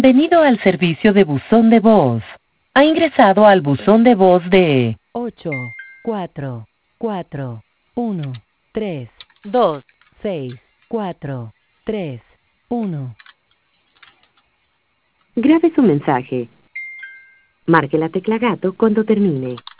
Bienvenido al servicio de buzón de voz. Ha ingresado al buzón de voz de 8 4 4 1 3 2 6 4 3 1. Grabe su mensaje. Marque la tecla gato cuando termine.